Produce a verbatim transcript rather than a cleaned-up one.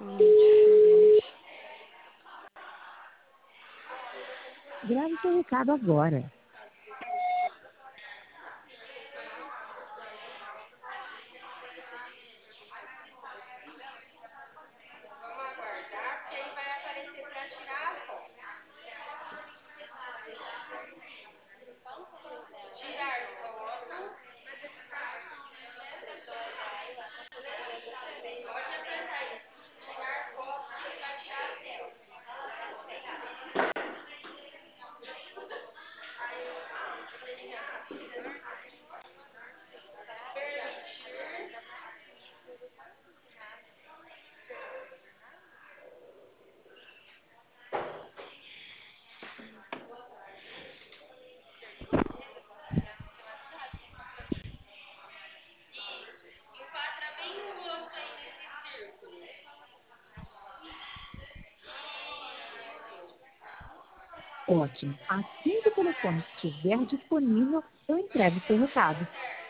Hum, diferente. Grave seu recado agora. Ótimo. Assim que o telefone estiver disponível, eu entrego seu recado.